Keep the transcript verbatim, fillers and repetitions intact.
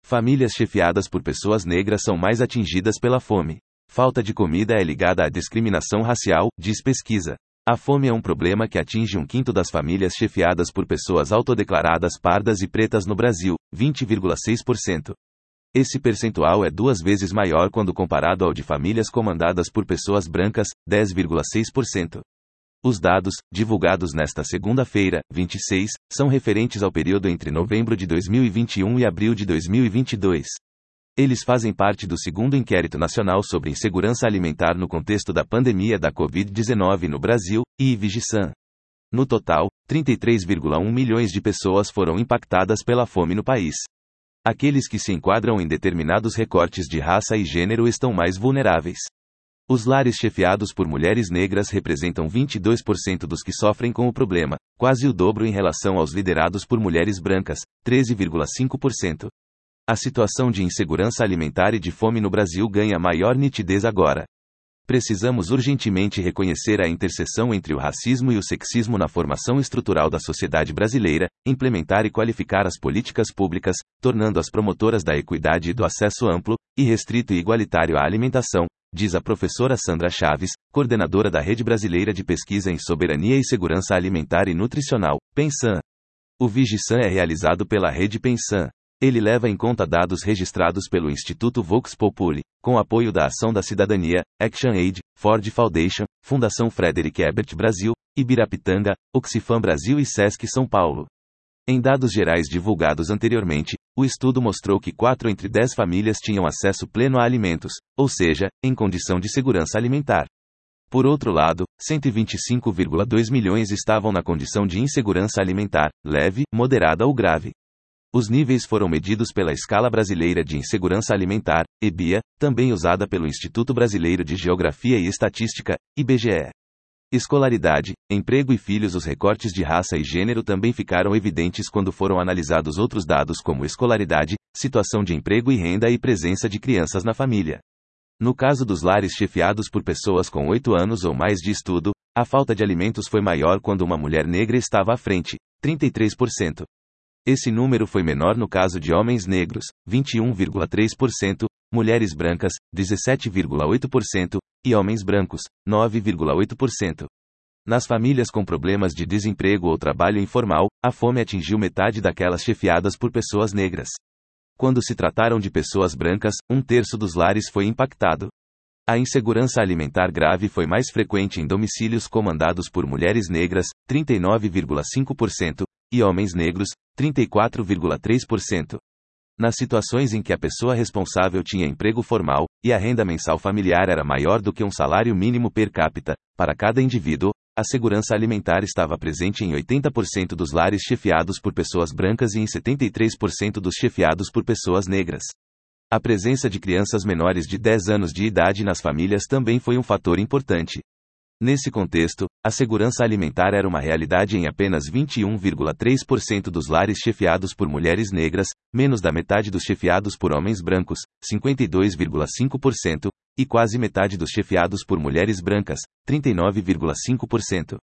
Famílias chefiadas por pessoas negras são mais atingidas pela fome. Falta de comida é ligada à discriminação racial, diz pesquisa. A fome é um problema que atinge um quinto das famílias chefiadas por pessoas autodeclaradas pardas e pretas no Brasil, vinte vírgula seis por cento. Esse percentual é duas vezes maior quando comparado ao de famílias comandadas por pessoas brancas, dez vírgula seis por cento. Os dados, divulgados nesta segunda-feira, vinte e seis, são referentes ao período entre novembro de dois mil e vinte e um e abril de dois mil e vinte e dois. Eles fazem parte do segundo Inquérito Nacional sobre Insegurança Alimentar no contexto da pandemia da covid dezenove no Brasil, I V G S A N. No total, trinta e três vírgula um milhões de pessoas foram impactadas pela fome no país. Aqueles que se enquadram em determinados recortes de raça e gênero estão mais vulneráveis. Os lares chefiados por mulheres negras representam vinte e dois por cento dos que sofrem com o problema, quase o dobro em relação aos liderados por mulheres brancas, treze vírgula cinco por cento. A situação de insegurança alimentar e de fome no Brasil ganha maior nitidez agora. Precisamos urgentemente reconhecer a interseção entre o racismo e o sexismo na formação estrutural da sociedade brasileira, implementar e qualificar as políticas públicas, tornando-as promotoras da equidade e do acesso amplo, irrestrito e igualitário à alimentação, diz a professora Sandra Chaves, coordenadora da Rede Brasileira de Pesquisa em Soberania e Segurança Alimentar e Nutricional, PENSAN. O V G S A N é realizado pela Rede PENSAN. Ele leva em conta dados registrados pelo Instituto Vox Populi, com apoio da Ação da Cidadania, ActionAid, Ford Foundation, Fundação Frederic Ebert Brasil, Ibirapitanga, Oxfam Brasil e Sesc São Paulo. Em dados gerais divulgados anteriormente, o estudo mostrou que quatro entre dez famílias tinham acesso pleno a alimentos, ou seja, em condição de segurança alimentar. Por outro lado, cento e vinte e cinco vírgula dois milhões estavam na condição de insegurança alimentar, leve, moderada ou grave. Os níveis foram medidos pela Escala Brasileira de Insegurança Alimentar, E B I A, também usada pelo Instituto Brasileiro de Geografia e Estatística, I B G E. Escolaridade, emprego e filhos. Os recortes de raça e gênero também ficaram evidentes quando foram analisados outros dados como escolaridade, situação de emprego e renda e presença de crianças na família. No caso dos lares chefiados por pessoas com oito anos ou mais de estudo, a falta de alimentos foi maior quando uma mulher negra estava à frente, trinta e três por cento. Esse número foi menor no caso de homens negros, vinte e um vírgula três por cento, mulheres brancas, dezessete vírgula oito por cento, e homens brancos, nove vírgula oito por cento. Nas famílias com problemas de desemprego ou trabalho informal, a fome atingiu metade daquelas chefiadas por pessoas negras. Quando se trataram de pessoas brancas, um terço dos lares foi impactado. A insegurança alimentar grave foi mais frequente em domicílios comandados por mulheres negras, trinta e nove vírgula cinco por cento, e homens negros, trinta e quatro vírgula três por cento. Nas situações em que a pessoa responsável tinha emprego formal, e a renda mensal familiar era maior do que um salário mínimo per capita, para cada indivíduo, a segurança alimentar estava presente em oitenta por cento dos lares chefiados por pessoas brancas e em setenta e três por cento dos chefiados por pessoas negras. A presença de crianças menores de dez anos de idade nas famílias também foi um fator importante. Nesse contexto, a segurança alimentar era uma realidade em apenas vinte e um vírgula três por cento dos lares chefiados por mulheres negras, menos da metade dos chefiados por homens brancos, cinquenta e dois vírgula cinco por cento, e quase metade dos chefiados por mulheres brancas, trinta e nove vírgula cinco por cento.